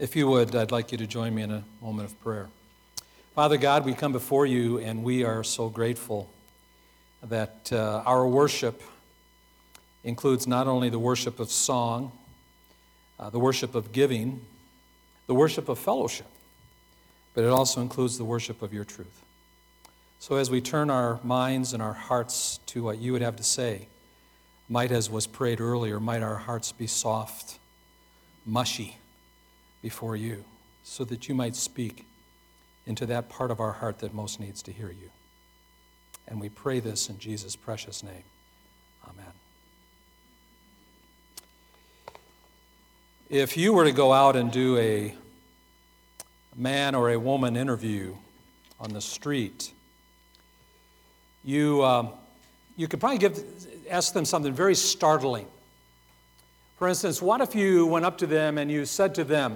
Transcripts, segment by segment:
If you would, I'd like you to join me in a moment of prayer. Father God, we come before you and we are so grateful that our worship includes not only the worship of song, the worship of giving, the worship of fellowship, but it also includes the worship of your truth. So as we turn our minds and our hearts to what you would have to say, might, as was prayed earlier, might our hearts be soft, mushy before you, so that you might speak into that part of our heart that most needs to hear you. And we pray this in Jesus' precious name. Amen. If you were to go out and do a man or a woman interview on the street, you could probably ask them something very startling. For instance, what if you went up to them and you said to them,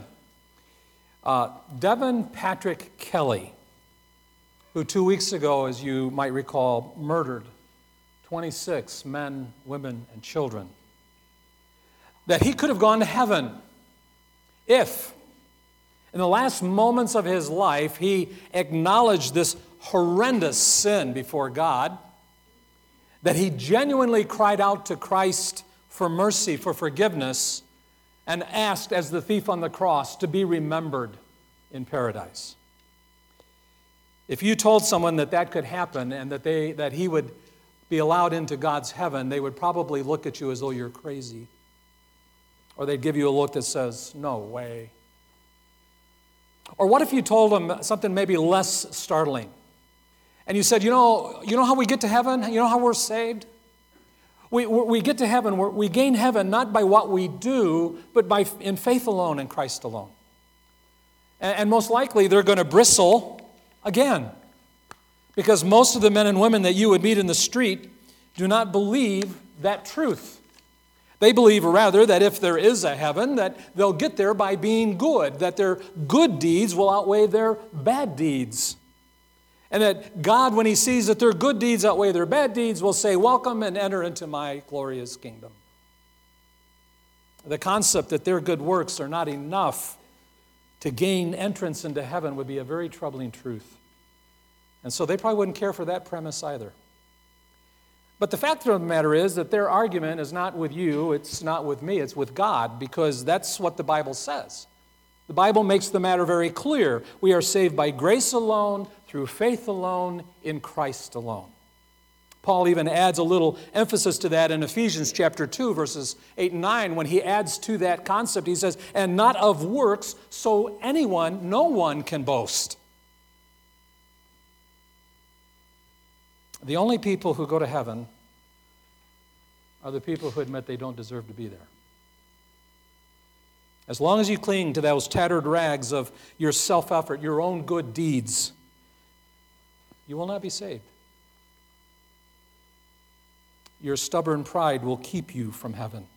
Devin Patrick Kelly, who 2 weeks ago, as you might recall, murdered 26 men, women, and children, that he could have gone to heaven if, in the last moments of his life, he acknowledged this horrendous sin before God, that he genuinely cried out to Christ for mercy, for forgiveness, and asked, as the thief on the cross, to be remembered in paradise. If you told someone that could happen and that he would be allowed into God's heaven, they would probably look at you as though you're crazy. Or they'd give you a look that says, no way. Or what if you told them something maybe less startling? And you said, you know how we get to heaven? You know how we're saved? We get to heaven, we gain heaven not by what we do, but in faith alone in Christ alone. And most likely they're going to bristle again, because most of the men and women that you would meet in the street do not believe that truth. They believe, rather, that if there is a heaven, that they'll get there by being good, that their good deeds will outweigh their bad deeds. And that God, when he sees that their good deeds outweigh their bad deeds, will say, welcome and enter into my glorious kingdom. The concept that their good works are not enough to gain entrance into heaven would be a very troubling truth. And so they probably wouldn't care for that premise either. But the fact of the matter is that their argument is not with you, it's not with me, it's with God, because that's what the Bible says. The Bible makes the matter very clear. We are saved by grace alone, through faith alone, in Christ alone. Paul even adds a little emphasis to that in Ephesians chapter 2, verses 8 and 9, when he adds to that concept, he says, and not of works, so no one can boast. The only people who go to heaven are the people who admit they don't deserve to be there. As long as you cling to those tattered rags of your self-effort, your own good deeds, you will not be saved. Your stubborn pride will keep you from heaven,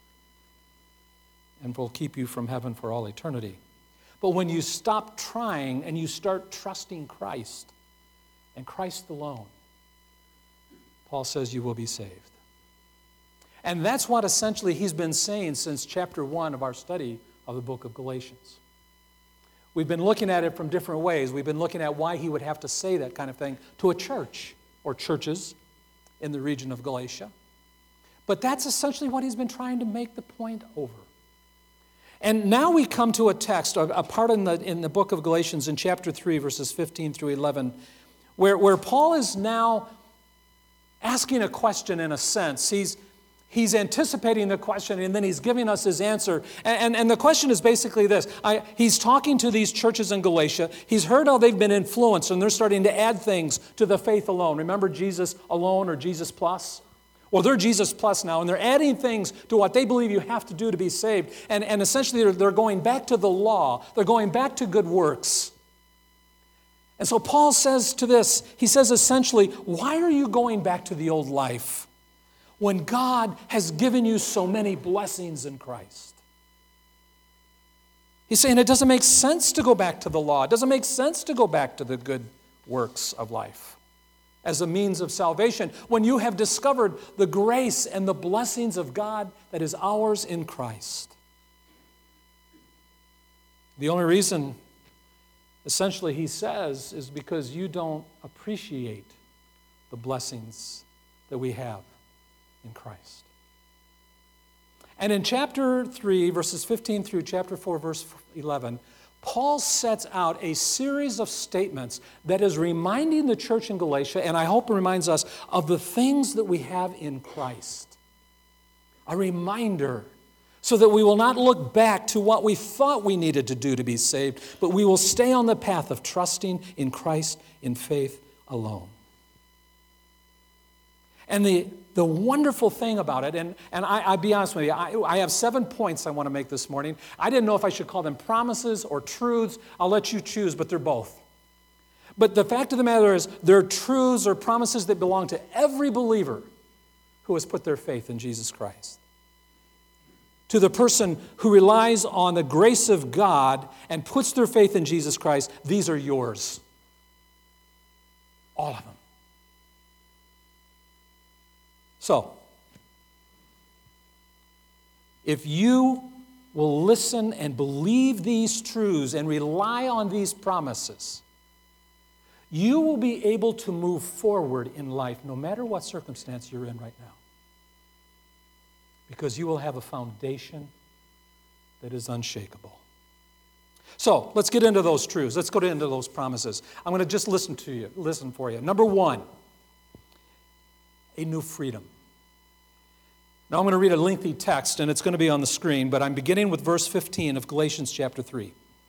and will keep you from heaven for all eternity. But when you stop trying and you start trusting Christ and Christ alone, Paul says you will be saved. And that's what essentially he's been saying since chapter 1 of our study of the book of Galatians. We've been looking at it from different ways. We've been looking at why he would have to say that kind of thing to a church or churches in the region of Galatia. But that's essentially what he's been trying to make the point over. And now we come to a text, a part in the book of Galatians in chapter 3, verses 15 through 11, where Paul is now asking a question in a sense. He's anticipating the question, and then he's giving us his answer. And the question is basically this. He's talking to these churches in Galatia. He's heard how they've been influenced, and they're starting to add things to the faith alone. Remember Jesus alone or Jesus plus? Well, they're Jesus plus now, and they're adding things to what they believe you have to do to be saved. And essentially, they're going back to the law. They're going back to good works. And so Paul says to this, he says essentially, why are you going back to the old life when God has given you so many blessings in Christ? He's saying it doesn't make sense to go back to the law. It doesn't make sense to go back to the good works of life as a means of salvation when you have discovered the grace and the blessings of God that is ours in Christ. The only reason, essentially, he says, is because you don't appreciate the blessings that we have in Christ. And in chapter 3, verses 15 through chapter 4, verse 11, Paul sets out a series of statements that is reminding the church in Galatia, and I hope it reminds us, of the things that we have in Christ. A reminder, so that we will not look back to what we thought we needed to do to be saved, but we will stay on the path of trusting in Christ in faith alone. And the wonderful thing about it, and I'll be honest with you, I have 7 points I want to make this morning. I didn't know if I should call them promises or truths. I'll let you choose, but they're both. But the fact of the matter is, they're truths or promises that belong to every believer who has put their faith in Jesus Christ. To the person who relies on the grace of God and puts their faith in Jesus Christ, these are yours. All of them. So, if you will listen and believe these truths and rely on these promises, you will be able to move forward in life no matter what circumstance you're in right now. Because you will have a foundation that is unshakable. So, let's get into those truths. Let's go into those promises. I'm going to just listen for you. Number 1, a new freedom. Now I'm going to read a lengthy text, and it's going to be on the screen, but I'm beginning with verse 15 of Galatians chapter 3.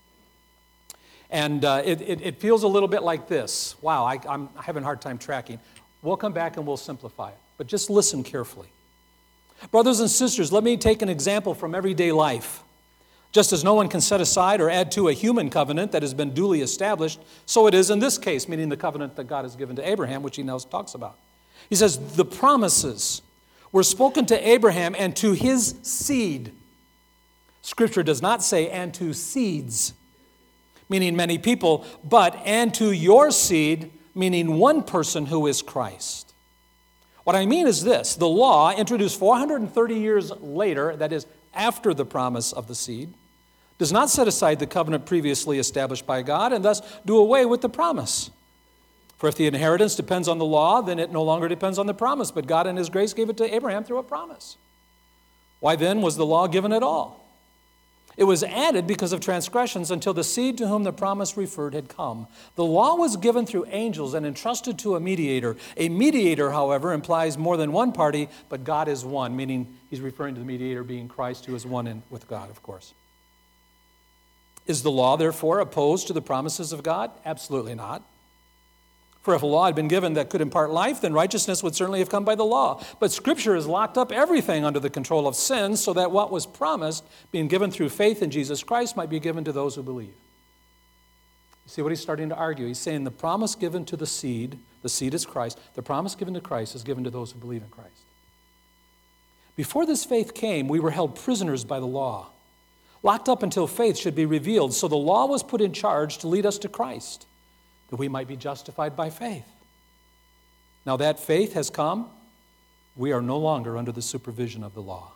And it feels a little bit like this. Wow, I'm having a hard time tracking. We'll come back and we'll simplify it, but just listen carefully. Brothers and sisters, let me take an example from everyday life. Just as no one can set aside or add to a human covenant that has been duly established, so it is in this case, meaning the covenant that God has given to Abraham, which he now talks about. He says, the promises were spoken to Abraham and to his seed. Scripture does not say, and to seeds, meaning many people, but and to your seed, meaning one person who is Christ. What I mean is this: the law, introduced 430 years later, that is, after the promise of the seed, does not set aside the covenant previously established by God and thus do away with the promise. For if the inheritance depends on the law, then it no longer depends on the promise, but God in his grace gave it to Abraham through a promise. Why then was the law given at all? It was added because of transgressions until the seed to whom the promise referred had come. The law was given through angels and entrusted to a mediator. A mediator, however, implies more than one party, but God is one, meaning he's referring to the mediator being Christ, who is one with God, of course. Is the law, therefore, opposed to the promises of God? Absolutely not. For if a law had been given that could impart life, then righteousness would certainly have come by the law. But Scripture has locked up everything under the control of sin so that what was promised, being given through faith in Jesus Christ, might be given to those who believe. You see what he's starting to argue? He's saying the promise given to the seed is Christ, the promise given to Christ is given to those who believe in Christ. Before this faith came, we were held prisoners by the law, locked up until faith should be revealed. So the law was put in charge to lead us to Christ, that we might be justified by faith. Now that faith has come, we are no longer under the supervision of the law.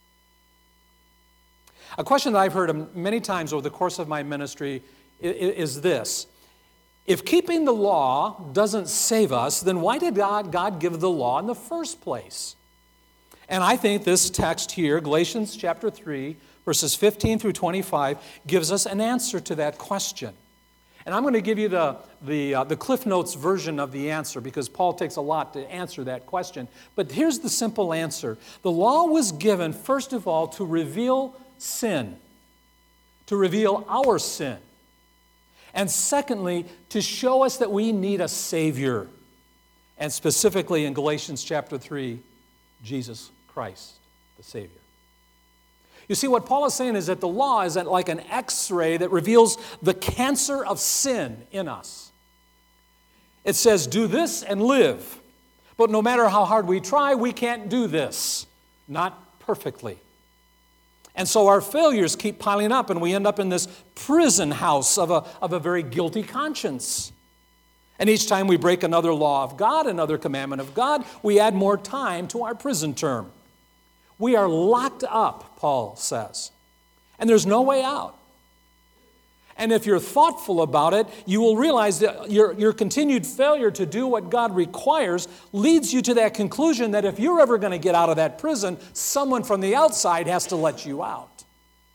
A question that I've heard many times over the course of my ministry is this: if keeping the law doesn't save us, then why did God give the law in the first place? And I think this text here, Galatians chapter 3, verses 15 through 25, gives us an answer to that question. And I'm going to give you the Cliff Notes version of the answer, because Paul takes a lot to answer that question. But here's the simple answer. The law was given, first of all, to reveal sin, to reveal our sin. And secondly, to show us that we need a Savior. And specifically in Galatians chapter 3, Jesus Christ, the Savior. You see, what Paul is saying is that the law is like an X-ray that reveals the cancer of sin in us. It says, do this and live. But no matter how hard we try, we can't do this. Not perfectly. And so our failures keep piling up, and we end up in this prison house of a very guilty conscience. And each time we break another law of God, another commandment of God, we add more time to our prison term. We are locked up, Paul says, and there's no way out. And if you're thoughtful about it, you will realize that your continued failure to do what God requires leads you to that conclusion that if you're ever going to get out of that prison, someone from the outside has to let you out.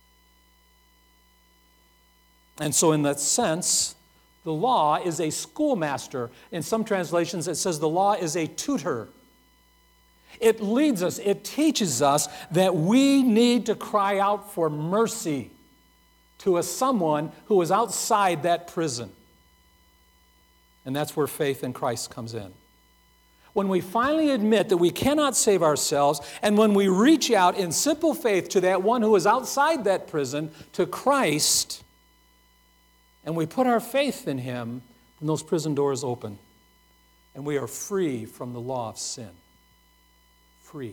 And so in that sense, the law is a schoolmaster. In some translations, it says the law is a tutor. It leads us, it teaches us that we need to cry out for mercy to someone who is outside that prison. And that's where faith in Christ comes in. When we finally admit that we cannot save ourselves, and when we reach out in simple faith to that one who is outside that prison, to Christ, and we put our faith in Him, then those prison doors open, and we are free from the law of sin. Free.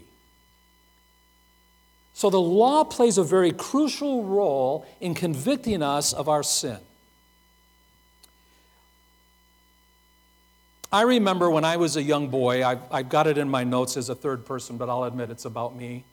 So the law plays a very crucial role in convicting us of our sin. I remember when I was a young boy, I've got it in my notes as a third person, but I'll admit it's about me.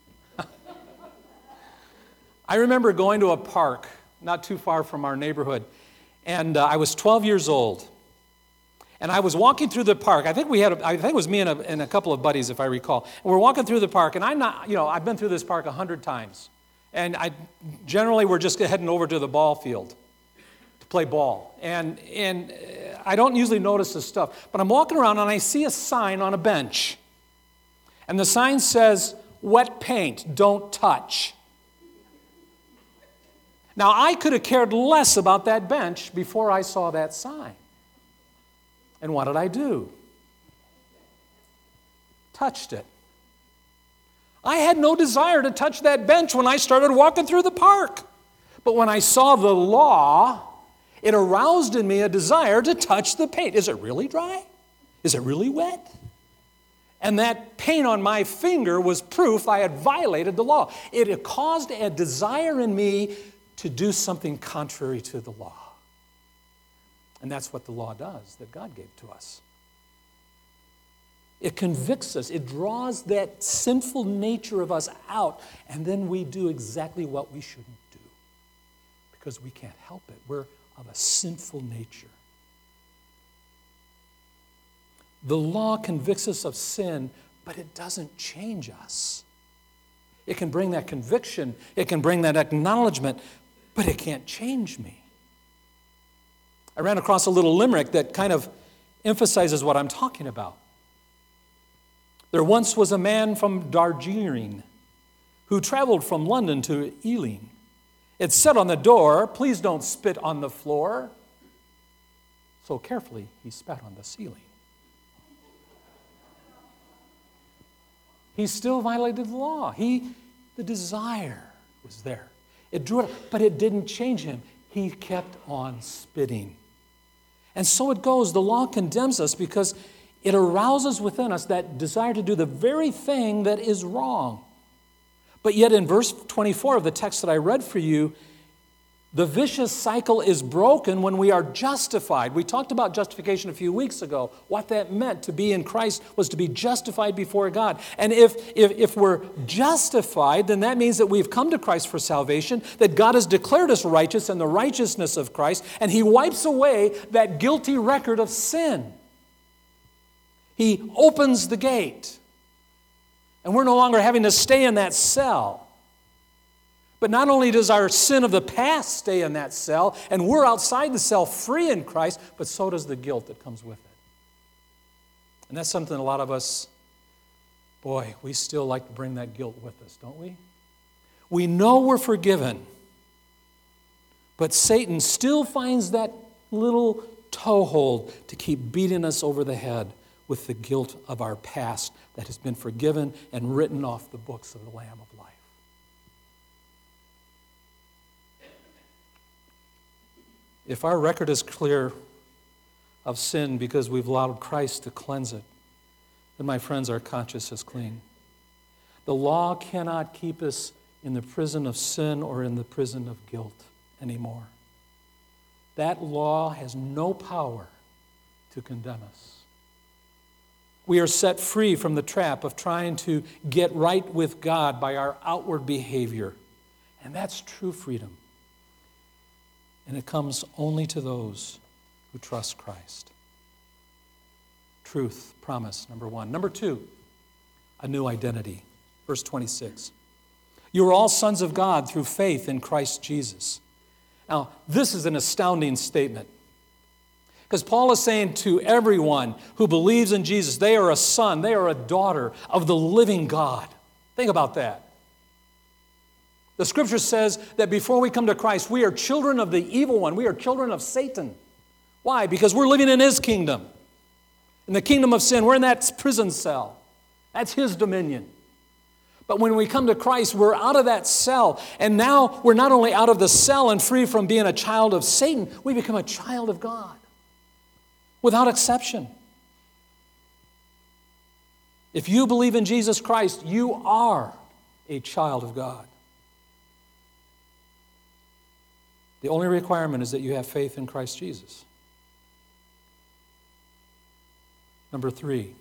I remember going to a park not too far from our neighborhood, and I was 12 years old. And I was walking through the park. I think it was me and a couple of buddies, if I recall. And we're walking through the park, and I've been through this park 100 times. And we're just heading over to the ball field to play ball. And I don't usually notice this stuff, but I'm walking around and I see a sign on a bench. And the sign says, "Wet paint, don't touch." Now, I could have cared less about that bench before I saw that sign. And what did I do? Touched it. I had no desire to touch that bench when I started walking through the park. But when I saw the law, it aroused in me a desire to touch the paint. Is it really dry? Is it really wet? And that paint on my finger was proof I had violated the law. It caused a desire in me to do something contrary to the law. And that's what the law does, that God gave to us. It convicts us. It draws that sinful nature of us out, and then we do exactly what we shouldn't do because we can't help it. We're of a sinful nature. The law convicts us of sin, but it doesn't change us. It can bring that conviction, it can bring that acknowledgement, but it can't change me. I ran across a little limerick that kind of emphasizes what I'm talking about. There once was a man from Darjeeling who traveled from London to Ealing. It said on the door, "Please don't spit on the floor." So carefully he spat on the ceiling. He still violated the law. The desire was there. It drew it, but it didn't change him. He kept on spitting. And so it goes. The law condemns us because it arouses within us that desire to do the very thing that is wrong. But yet in verse 24 of the text that I read for you, the vicious cycle is broken when we are justified. We talked about justification a few weeks ago. What that meant to be in Christ was to be justified before God. And if we're justified, then that means that we've come to Christ for salvation, that God has declared us righteous in the righteousness of Christ, and He wipes away that guilty record of sin. He opens the gate. And we're no longer having to stay in that cell. But not only does our sin of the past stay in that cell, and we're outside the cell free in Christ, but so does the guilt that comes with it. And that's something a lot of us, we still like to bring that guilt with us, don't we? We know we're forgiven, but Satan still finds that little toehold to keep beating us over the head with the guilt of our past that has been forgiven and written off the books of the Lamb of life. If our record is clear of sin because we've allowed Christ to cleanse it, then, my friends, our conscience is clean. The law cannot keep us in the prison of sin or in the prison of guilt anymore. That law has no power to condemn us. We are set free from the trap of trying to get right with God by our outward behavior. And that's true freedom. And it comes only to those who trust Christ. Truth, promise, number one. Number two, a new identity. Verse 26. You are all sons of God through faith in Christ Jesus. Now, this is an astounding statement. Because Paul is saying to everyone who believes in Jesus, they are a son, they are a daughter of the living God. Think about that. The Scripture says that before we come to Christ, we are children of the evil one. We are children of Satan. Why? Because we're living in his kingdom. In the kingdom of sin, we're in that prison cell. That's his dominion. But when we come to Christ, we're out of that cell. And now we're not only out of the cell and free from being a child of Satan, we become a child of God. Without exception. If you believe in Jesus Christ, you are a child of God. The only requirement is that you have faith in Christ Jesus. Number three,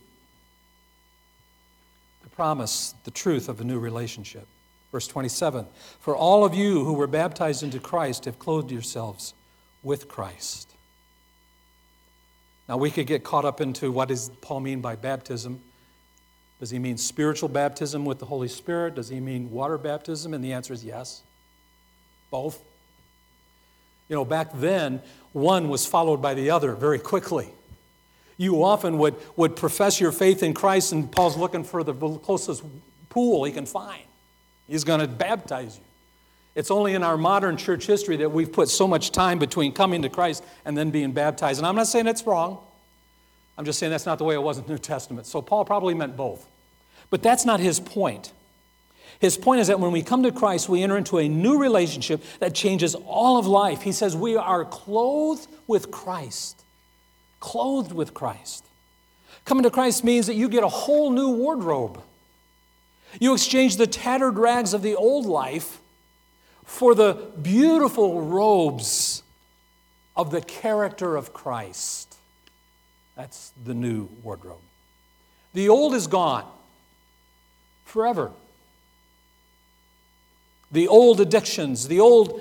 the promise, the truth of a new relationship. Verse 27, for all of you who were baptized into Christ have clothed yourselves with Christ. Now we could get caught up into what does Paul mean by baptism. Does he mean spiritual baptism with the Holy Spirit? Does he mean water baptism? And the answer is yes. Both. You know, back then, one was followed by the other very quickly. You often would profess your faith in Christ, and Paul's looking for the closest pool he can find. He's going to baptize you. It's only in our modern church history that we've put so much time between coming to Christ and then being baptized. And I'm not saying it's wrong. I'm just saying that's not the way it was in the New Testament. So Paul probably meant both. But that's not his point. His point is that when we come to Christ, we enter into a new relationship that changes all of life. He says we are clothed with Christ. Clothed with Christ. Coming to Christ means that you get a whole new wardrobe. You exchange the tattered rags of the old life for the beautiful robes of the character of Christ. That's the new wardrobe. The old is gone forever. The old addictions, the old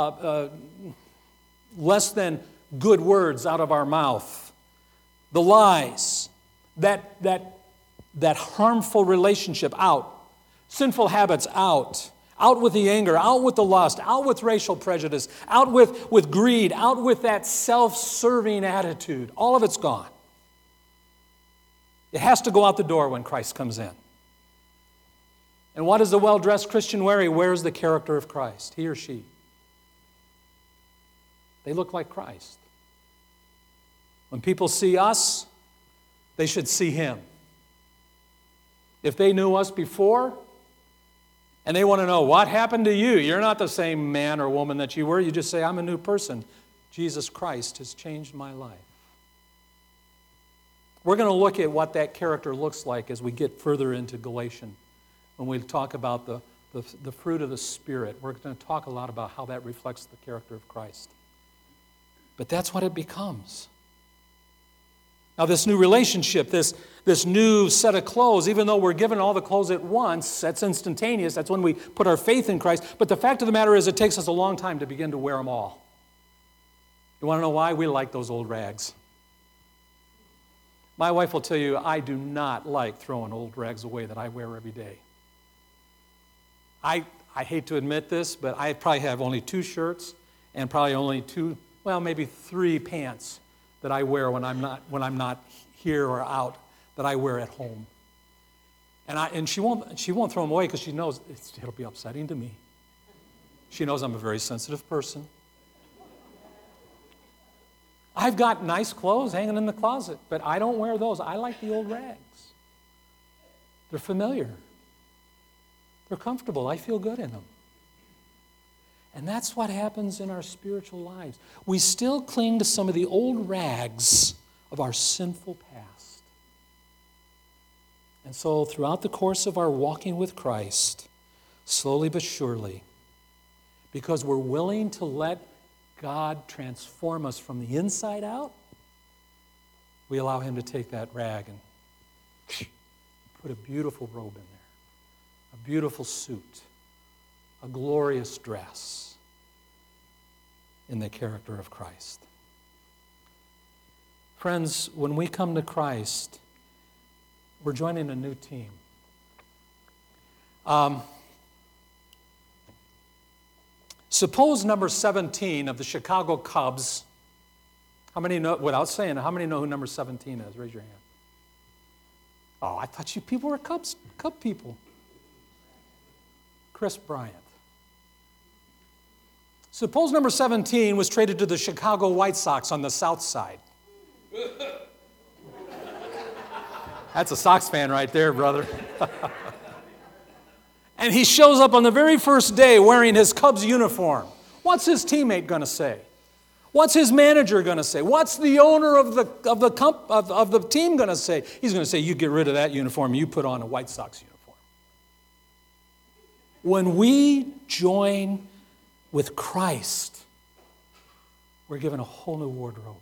less than good words out of our mouth, the lies, that harmful relationship out, sinful habits out with the anger, out with the lust, out with racial prejudice, out with greed, out with that self-serving attitude. All of it's gone. It has to go out the door when Christ comes in. And what does the well-dressed Christian wear? He wears the character of Christ, he or she. They look like Christ. When people see us, they should see him. If they knew us before, and they want to know, what happened to you? You're not the same man or woman that you were. You just say, I'm a new person. Jesus Christ has changed my life. We're going to look at what that character looks like as we get further into Galatians. When we talk about the fruit of the Spirit, we're going to talk a lot about how that reflects the character of Christ. But that's what it becomes. Now, this new relationship, this new set of clothes, even though we're given all the clothes at once, that's instantaneous, that's when we put our faith in Christ. But the fact of the matter is it takes us a long time to begin to wear them all. You want to know why? We like those old rags. My wife will tell you, I do not like throwing old rags away that I wear every day. I hate to admit this, but I probably have only 2 shirts and probably only maybe 3 pants that I wear when I'm not here or out, that I wear at home. And she won't throw them away because she knows it'll be upsetting to me. She knows I'm a very sensitive person. I've got nice clothes hanging in the closet, but I don't wear those. I like the old rags. They're familiar. They're comfortable. I feel good in them. And that's what happens in our spiritual lives. We still cling to some of the old rags of our sinful past. And so throughout the course of our walking with Christ, slowly but surely, because we're willing to let God transform us from the inside out, we allow him to take that rag and put a beautiful robe in there. A beautiful suit, a glorious dress. in the character of Christ. Friends, when we come to Christ, we're joining a new team. Suppose number 17 of the Chicago Cubs, how many know, without saying it, how many know who number 17 is? Raise your hand. Oh, I thought you people were Cub people. Chris Bryant. Suppose number 17 was traded to the Chicago White Sox on the south side. That's a Sox fan right there, brother. And he shows up on the very first day wearing his Cubs uniform. What's his teammate going to say? What's his manager going to say? What's the owner of the team going to say? He's going to say, you get rid of that uniform, you put on a White Sox uniform. When we join with Christ, we're given a whole new wardrobe.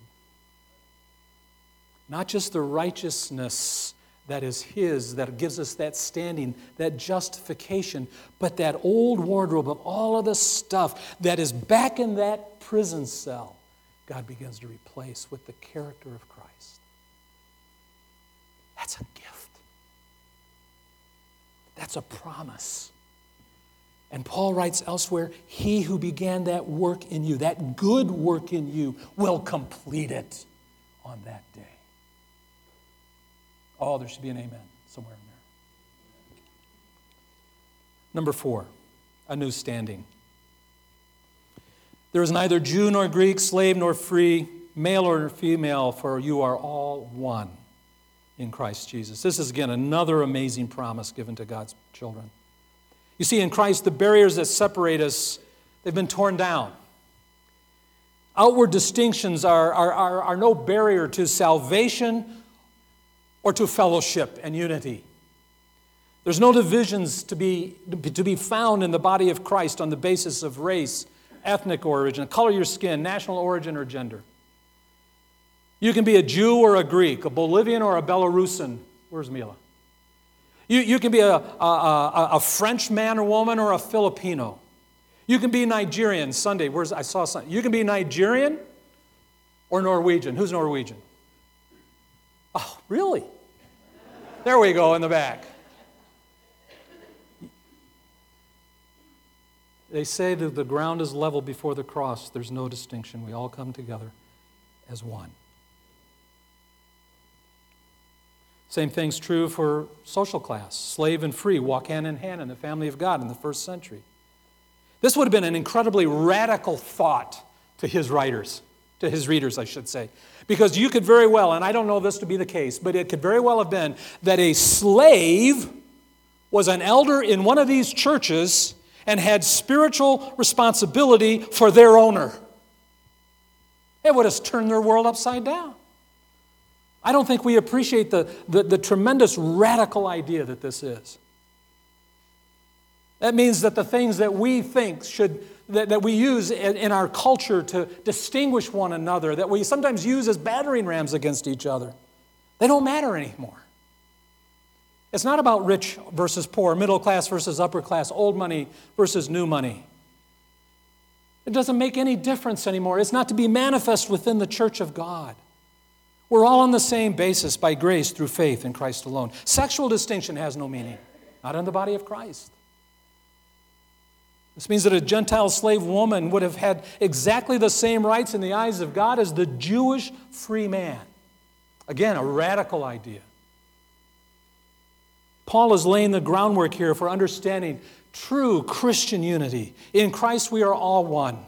Not just the righteousness that is His, that gives us that standing, that justification, but that old wardrobe of all of the stuff that is back in that prison cell, God begins to replace with the character of Christ. That's a gift. That's a promise. And Paul writes elsewhere, He who began that work in you, that good work in you, will complete it on that day. Oh, there should be an amen somewhere in there. Number 4, a new standing. There is neither Jew nor Greek, slave nor free, male or female, for you are all one in Christ Jesus. This is, again, another amazing promise given to God's children. You see, in Christ, the barriers that separate us, they've been torn down. Outward distinctions are no barrier to salvation or to fellowship and unity. There's no divisions to be found in the body of Christ on the basis of race, ethnic origin, color of your skin, national origin, or gender. You can be a Jew or a Greek, a Bolivian or a Belarusian. Where's Mila? You can be a French man or woman or a Filipino. You can be Nigerian. Sunday, I saw Sunday. You can be Nigerian or Norwegian. Who's Norwegian? Oh, really? There we go in the back. They say that the ground is level before the cross. There's no distinction. We all come together as one. Same thing's true for social class. Slave and free walk hand in hand in the family of God in the first century. This would have been an incredibly radical thought to his writers, to his readers, I should say. Because you could very well, and I don't know this to be the case, but it could very well have been that a slave was an elder in one of these churches and had spiritual responsibility for their owner. It would have turned their world upside down. I don't think we appreciate the tremendous radical idea that this is. That means that the things that we think that we use in our culture to distinguish one another, that we sometimes use as battering rams against each other, they don't matter anymore. It's not about rich versus poor, middle class versus upper class, old money versus new money. It doesn't make any difference anymore. It's not to be manifest within the church of God. We're all on the same basis by grace through faith in Christ alone. Sexual distinction has no meaning, not in the body of Christ. This means that a Gentile slave woman would have had exactly the same rights in the eyes of God as the Jewish free man. Again, a radical idea. Paul is laying the groundwork here for understanding true Christian unity. In Christ we are all one.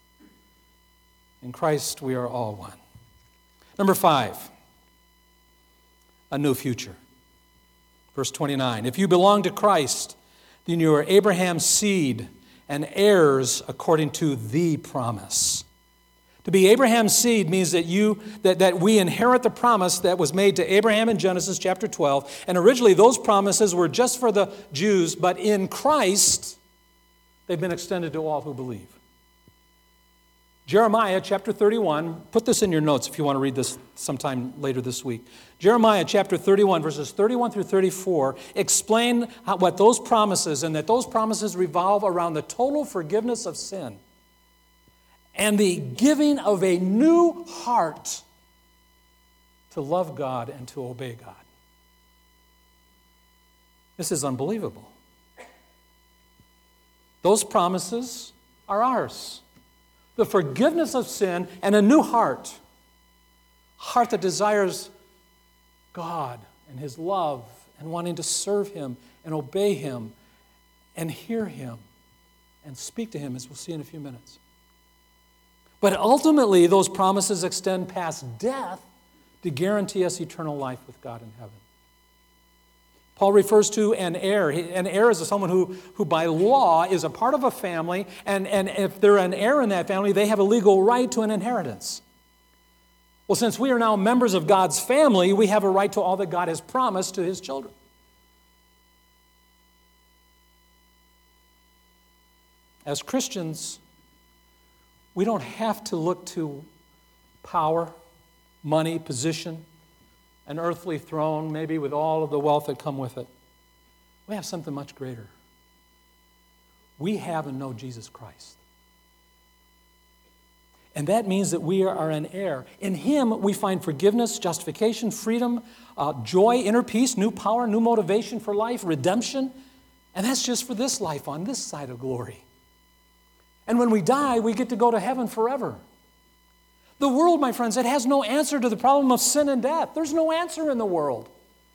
In Christ we are all one. Number 5, a new future. Verse 29, if you belong to Christ, then you are Abraham's seed and heirs according to the promise. To be Abraham's seed means that we inherit the promise that was made to Abraham in Genesis chapter 12. And originally those promises were just for the Jews, but in Christ, they've been extended to all who believe. Jeremiah chapter 31, put this in your notes if you want to read this sometime later this week. Jeremiah chapter 31, verses 31 through 34, explain what those promises, and that those promises revolve around the total forgiveness of sin and the giving of a new heart to love God and to obey God. This is unbelievable. Those promises are ours. The forgiveness of sin and a new heart. A heart that desires God and His love and wanting to serve Him and obey Him and hear Him and speak to Him, as we'll see in a few minutes. But ultimately, those promises extend past death to guarantee us eternal life with God in heaven. Paul refers to an heir. An heir is someone who by law is a part of a family, and if they're an heir in that family, they have a legal right to an inheritance. Well, since we are now members of God's family, we have a right to all that God has promised to His children. As Christians, we don't have to look to power, money, position, an earthly throne, maybe with all of the wealth that come with it. We have something much greater. We have and know Jesus Christ. And that means that we are an heir. In Him, we find forgiveness, justification, freedom, joy, inner peace, new power, new motivation for life, redemption. And that's just for this life on this side of glory. And when we die, we get to go to heaven forever. The world, my friends, it has no answer to the problem of sin and death. There's no answer in the world.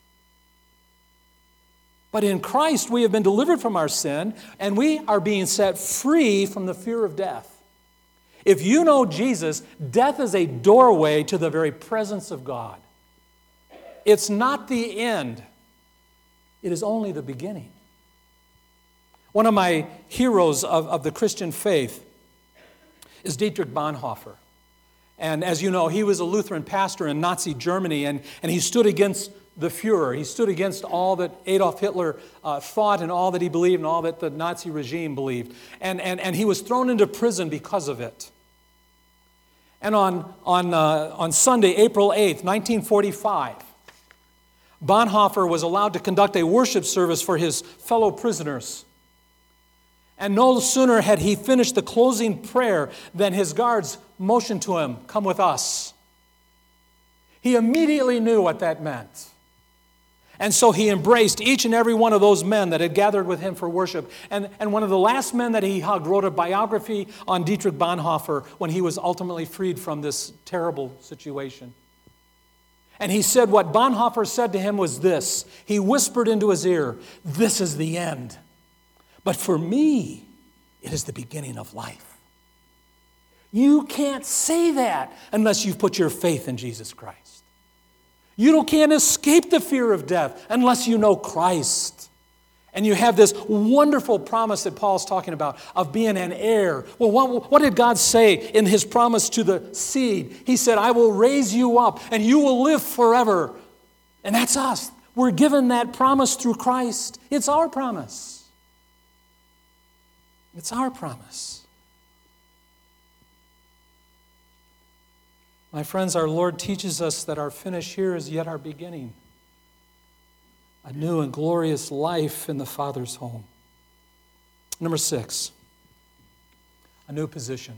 But in Christ, we have been delivered from our sin, and we are being set free from the fear of death. If you know Jesus, death is a doorway to the very presence of God. It's not the end. It is only the beginning. One of my heroes of the Christian faith is Dietrich Bonhoeffer. And as you know, he was a Lutheran pastor in Nazi Germany, and he stood against the Fuhrer. He stood against all that Adolf Hitler thought and all that he believed and all that the Nazi regime believed. And he was thrown into prison because of it. And on Sunday, April 8th, 1945, Bonhoeffer was allowed to conduct a worship service for his fellow prisoners. And no sooner had he finished the closing prayer than his guards motioned to him, "Come with us." He immediately knew what that meant. And so he embraced each and every one of those men that had gathered with him for worship. And one of the last men that he hugged wrote a biography on Dietrich Bonhoeffer when he was ultimately freed from this terrible situation. And he said what Bonhoeffer said to him was this. He whispered into his ear, "This is the end. But for me, it is the beginning of life." You can't say that unless you've put your faith in Jesus Christ. You can't escape the fear of death unless you know Christ. And you have this wonderful promise that Paul's talking about of being an heir. Well, what did God say in His promise to the seed? He said, "I will raise you up and you will live forever." And that's us. We're given that promise through Christ. It's our promise. It's our promise. My friends, our Lord teaches us that our finish here is yet our beginning. A new and glorious life in the Father's home. Number 6, a new position.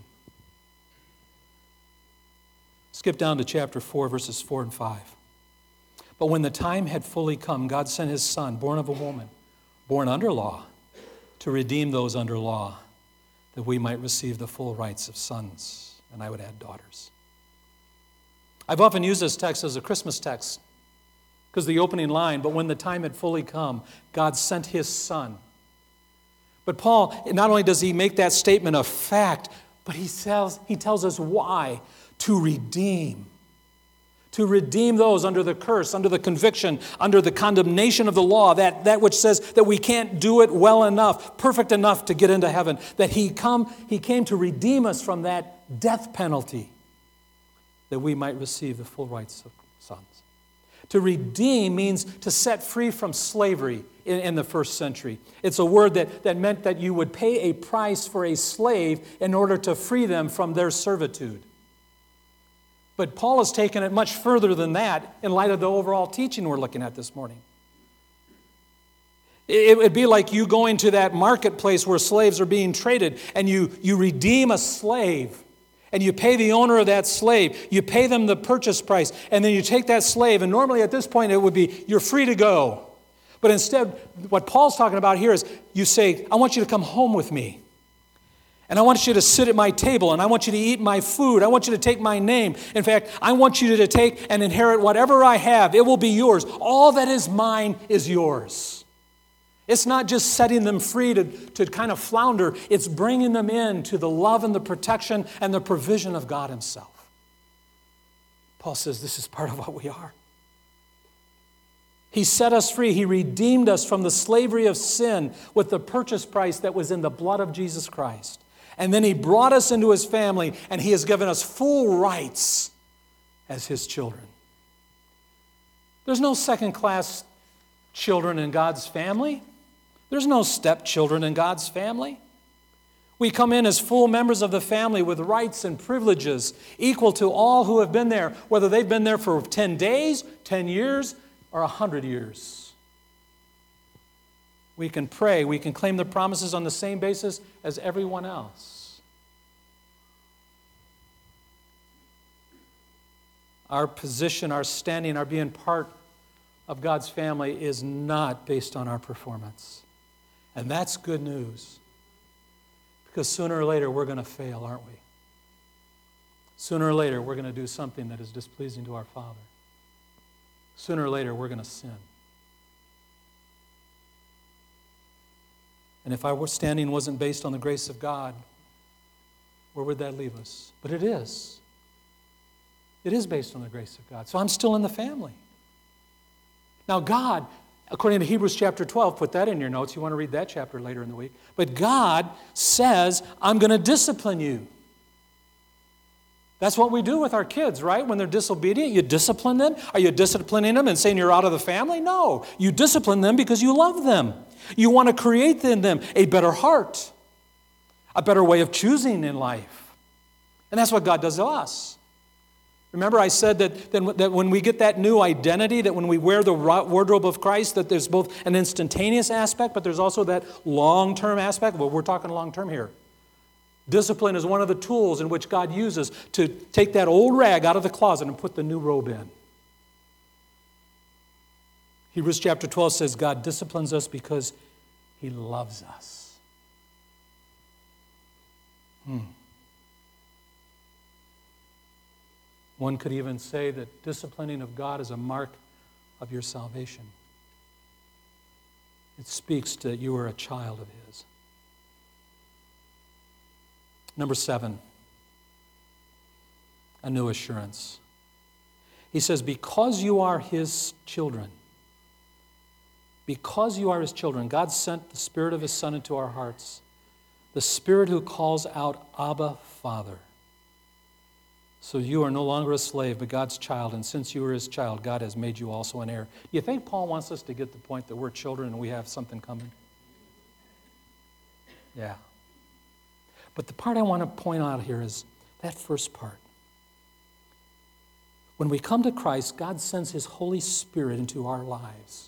Skip down to chapter 4, verses 4 and 5. But when the time had fully come, God sent His Son, born of a woman, born under law, to redeem those under law, that we might receive the full rights of sons, and I would add daughters. I've often used this text as a Christmas text because the opening line, but when the time had fully come, God sent His Son. But Paul, not only does he make that statement a fact, but he tells us why. To redeem those under the curse, under the conviction, under the condemnation of the law, that which says that we can't do it well enough, perfect enough to get into heaven, that He came to redeem us from that death penalty, that we might receive the full rights of sons. To redeem means to set free from slavery in the first century. It's a word that meant that you would pay a price for a slave in order to free them from their servitude. But Paul has taken it much further than that in light of the overall teaching we're looking at this morning. It would be like you going to that marketplace where slaves are being traded and you redeem a slave. and you pay the owner of that slave. You pay them the purchase price, and then you take that slave, and normally at this point it would be, you're free to go. But instead, what Paul's talking about here is you say, I want you to come home with me. And I want you to sit at my table, and I want you to eat my food. I want you to take my name. In fact, I want you to take and inherit whatever I have. It will be yours. All that is mine is yours. It's not just setting them free to kind of flounder. It's bringing them into the love and the protection and the provision of God himself. Paul says this is part of what we are. He set us free. He redeemed us from the slavery of sin with the purchase price that was in the blood of Jesus Christ. And then he brought us into his family, and he has given us full rights as his children. There's no second-class children in God's family. There's no stepchildren in God's family. We come in as full members of the family with rights and privileges equal to all who have been there, whether they've been there for 10 days, 10 years, or 100 years. We can pray, we can claim the promises on the same basis as everyone else. Our position, our standing, our being part of God's family is not based on our performance. And that's good news. Because sooner or later we're going to fail, aren't we? Sooner or later we're going to do something that is displeasing to our Father. Sooner or later we're going to sin. And if our standing wasn't based on the grace of God, where would that leave us? But it is. It is based on the grace of God. So I'm still in the family. Now God, according to Hebrews chapter 12, put that in your notes. You want to read that chapter later in the week. But God says, I'm going to discipline you. That's what we do with our kids, right? When they're disobedient, you discipline them. Are you disciplining them and saying you're out of the family? No. You discipline them because you love them. You want to create in them a better heart, a better way of choosing in life. And that's what God does to us. Remember I said that when we get that new identity, that when we wear the wardrobe of Christ, that there's both an instantaneous aspect, but there's also that long-term aspect. Well, we're talking long-term here. Discipline is one of the tools in which God uses to take that old rag out of the closet and put the new robe in. Hebrews chapter 12 says God disciplines us because he loves us. One could even say that disciplining of God is a mark of your salvation. It speaks that you are a child of his. Number 7, a new assurance. He says, because you are his children, God sent the Spirit of his Son into our hearts, the Spirit who calls out, Abba, Father. So you are no longer a slave, but God's child, and since you are his child, God has made you also an heir. You think Paul wants us to get the point that we're children and we have something coming? Yeah. But the part I want to point out here is that first part. When we come to Christ, God sends his Holy Spirit into our lives.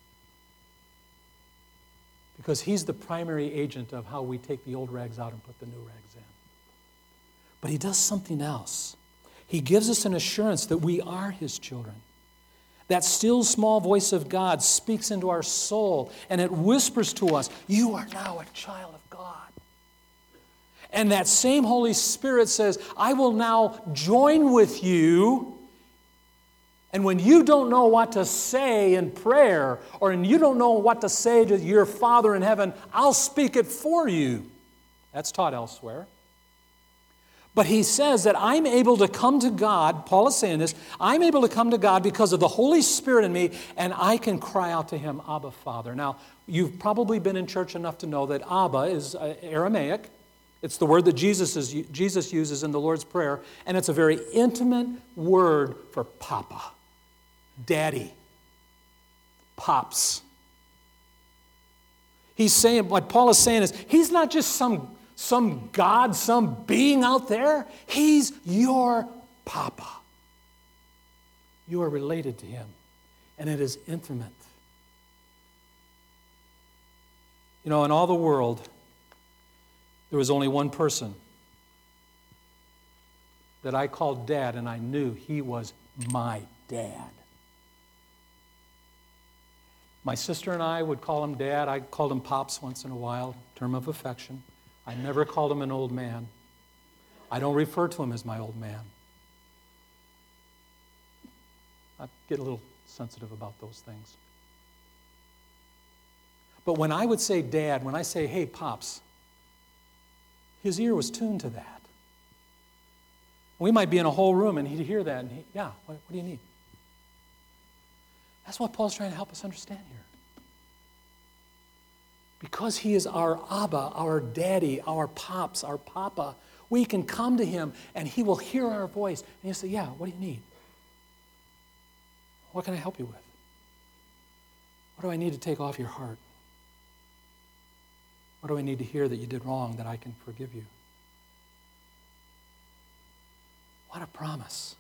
Because he's the primary agent of how we take the old rags out and put the new rags in. But he does something else. He gives us an assurance that we are his children. That still small voice of God speaks into our soul and it whispers to us, you are now a child of God. And that same Holy Spirit says, I will now join with you. And when you don't know what to say in prayer, or you don't know what to say to your Father in heaven, I'll speak it for you. That's taught elsewhere. But he says that I'm able to come to God, Paul is saying this, I'm able to come to God because of the Holy Spirit in me, and I can cry out to him, Abba, Father. Now, you've probably been in church enough to know that Abba is Aramaic. It's the word that Jesus uses in the Lord's Prayer, and it's a very intimate word for Papa, Daddy, Pops. He's saying, what Paul is saying is, he's not just some God, some being out there. He's your Papa. You are related to him, and it is intimate. You know, in all the world, there was only one person that I called Dad, and I knew he was my dad. My sister and I would call him Dad. I called him Pops once in a while, term of affection. I never called him an old man. I don't refer to him as my old man. I get a little sensitive about those things. But when I would say Dad, when I say, hey, Pops, his ear was tuned to that. We might be in a whole room and he'd hear that and what do you need? That's what Paul's trying to help us understand here. Because he is our Abba, our Daddy, our Pops, our Papa, we can come to him and he will hear our voice. And he'll say, what do you need? What can I help you with? What do I need to take off your heart? What do I need to hear that you did wrong that I can forgive you? What a promise.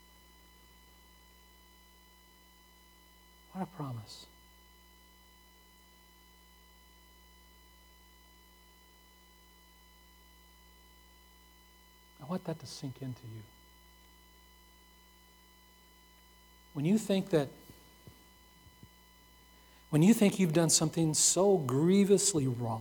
What a promise. I want that to sink into you. When you think you've done something so grievously wrong,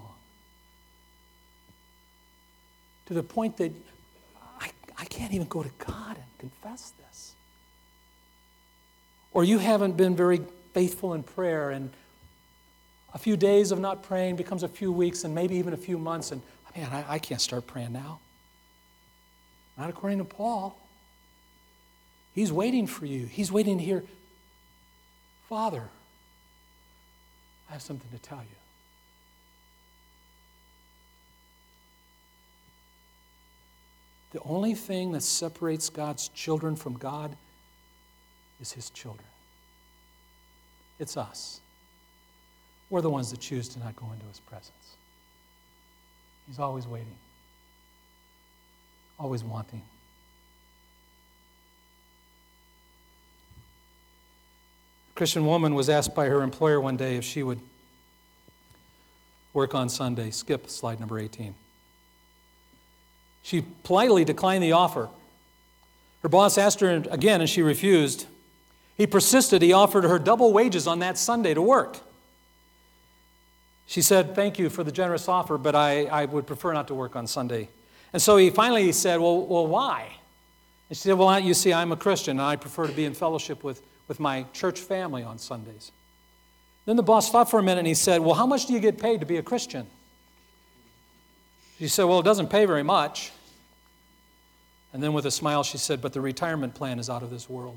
to the point that I can't even go to God and confess this, or you haven't been very faithful in prayer, and a few days of not praying becomes a few weeks and maybe even a few months, and man, I can't start praying now. Not according to Paul. He's waiting for you. He's waiting to hear, Father, I have something to tell you. The only thing that separates God's children from God is his children. It's us. We're the ones that choose to not go into his presence. He's always waiting, always wanting. A Christian woman was asked by her employer one day if she would work on Sunday. Skip slide number 18. She politely declined the offer. Her boss asked her again, and she refused. He persisted. He offered her double wages on that Sunday to work. She said, thank you for the generous offer, but I would prefer not to work on Sunday. And so he finally said, well, why? And she said, well, you see, I'm a Christian, and I prefer to be in fellowship with my church family on Sundays. Then the boss thought for a minute, and he said, well, how much do you get paid to be a Christian? She said, well, it doesn't pay very much. And then with a smile, she said, but the retirement plan is out of this world.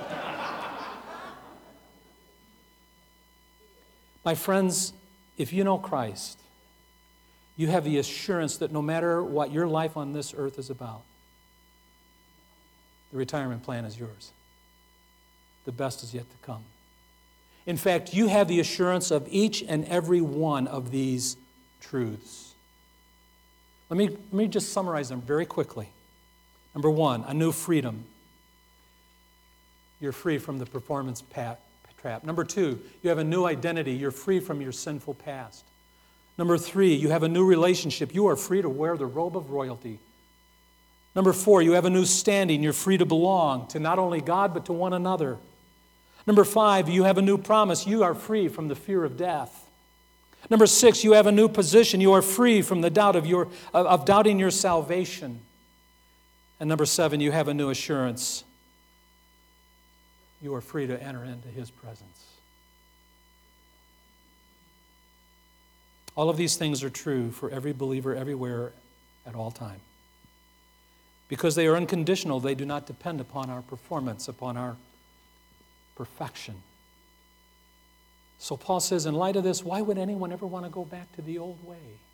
My friends, if you know Christ, you have the assurance that no matter what your life on this earth is about, the retirement plan is yours. The best is yet to come. In fact, you have the assurance of each and every one of these truths. Let me just summarize them very quickly. Number one, a new freedom. You're free from the performance trap. Number two, you have a new identity. You're free from your sinful past. Number three, you have a new relationship. You are free to wear the robe of royalty. Number four, you have a new standing. You're free to belong to not only God, but to one another. Number five, you have a new promise. You are free from the fear of death. Number six, you have a new position. You are free from the doubt of doubting your salvation. And number seven, you have a new assurance. You are free to enter into his presence. All of these things are true for every believer everywhere at all time. Because they are unconditional, they do not depend upon our performance, upon our perfection. So Paul says, in light of this, why would anyone ever want to go back to the old way?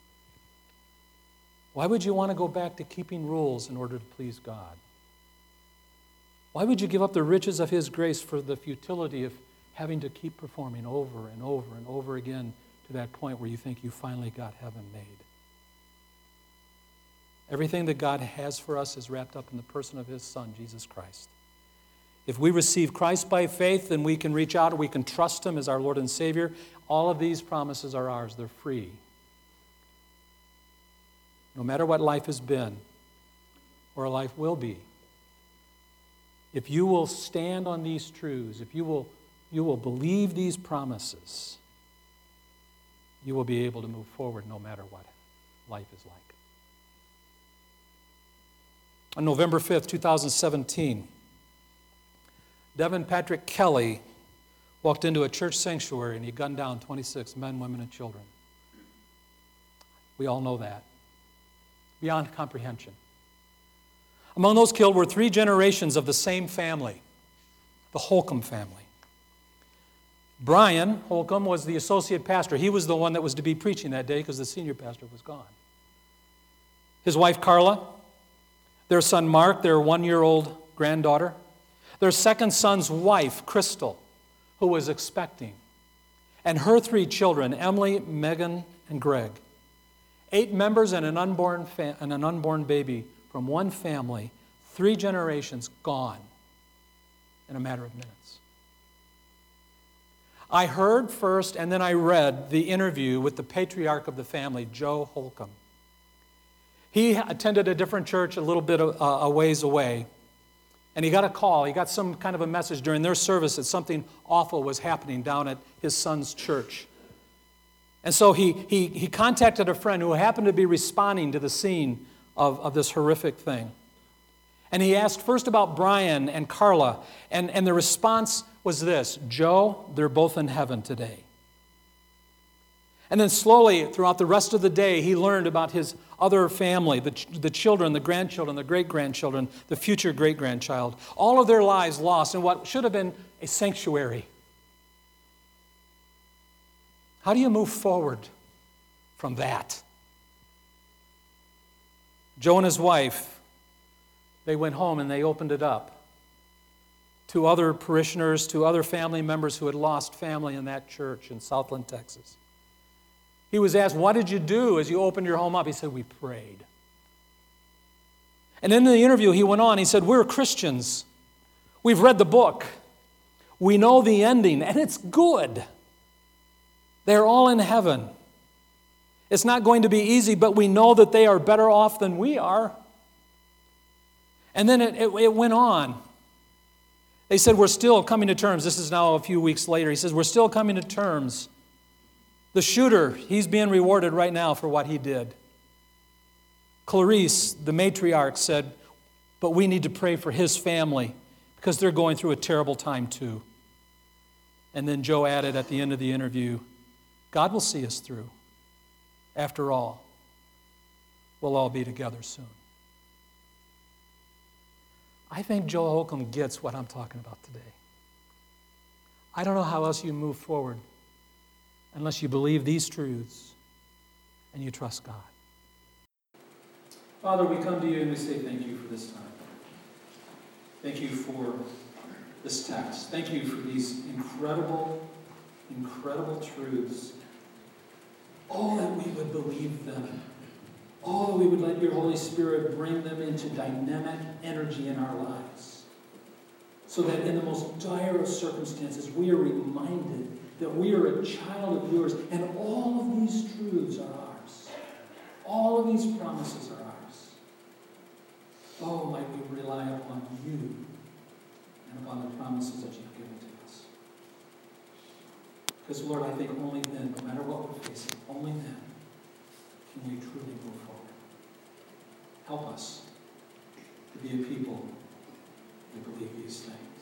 Why would you want to go back to keeping rules in order to please God? Why would you give up the riches of his grace for the futility of having to keep performing over and over and over again to that point where you think you finally got heaven made? Everything that God has for us is wrapped up in the person of his Son, Jesus Christ. If we receive Christ by faith, then we can reach out and we can trust him as our Lord and Savior. All of these promises are ours. They're free. No matter what life has been or life will be, if you will stand on these truths, if you will believe these promises, you will be able to move forward no matter what life is like. On November 5th, 2017, Devin Patrick Kelly walked into a church sanctuary and he gunned down 26 men, women, and children. We all know that. Beyond comprehension. Among those killed were 3 generations of the same family, the Holcomb family. Brian Holcomb was the associate pastor. He was the one that was to be preaching that day because the senior pastor was gone. His wife Carla, their son Mark, their 1-year-old granddaughter, their second son's wife, Crystal, who was expecting, and her 3 children, Emily, Megan, and Greg. 8 members and an unborn baby from one family, 3 generations gone in a matter of minutes. I heard first and then I read the interview with the patriarch of the family, Joe Holcomb. He attended a different church a little bit a ways away, and he got a call. He got some kind of a message during their service that something awful was happening down at his son's church. And so he contacted a friend who happened to be responding to the scene of this horrific thing. And he asked first about Brian and Carla, and the response was this: Joe, they're both in heaven today. And then slowly, throughout the rest of the day, he learned about his other family, the children, the grandchildren, the great-grandchildren, the future great-grandchild. All of their lives lost in what should have been a sanctuary. How do you move forward from that? Joe and his wife, they went home and they opened it up to other parishioners, to other family members who had lost family in that church in Southland, Texas. He was asked, what did you do as you opened your home up? He said, we prayed. And in the interview, he went on, he said, we're Christians. We've read the book. We know the ending, and it's good. They're all in heaven. It's not going to be easy, but we know that they are better off than we are. And then it went on. They said, we're still coming to terms. This is now a few weeks later. He says, we're still coming to terms. The shooter, he's being rewarded right now for what he did. Clarice, the matriarch, said, but we need to pray for his family because they're going through a terrible time too. And then Joe added at the end of the interview, God will see us through. After all, we'll all be together soon. I think Joe Holcomb gets what I'm talking about today. I don't know how else you move forward unless you believe these truths and you trust God. Father, we come to you and we say thank you for this time. Thank you for this text. Thank you for these incredible, incredible truths. Oh, that we would believe them. Oh, that we would let your Holy Spirit bring them into dynamic energy in our lives. So that in the most dire of circumstances, we are reminded that we are a child of yours, and all of these truths are ours. All of these promises are ours. Oh, might we rely upon you and upon the promises that you've given to us. Because, Lord, I think only then, no matter what we're facing, only then can we truly move forward. Help us to be a people who believe these things.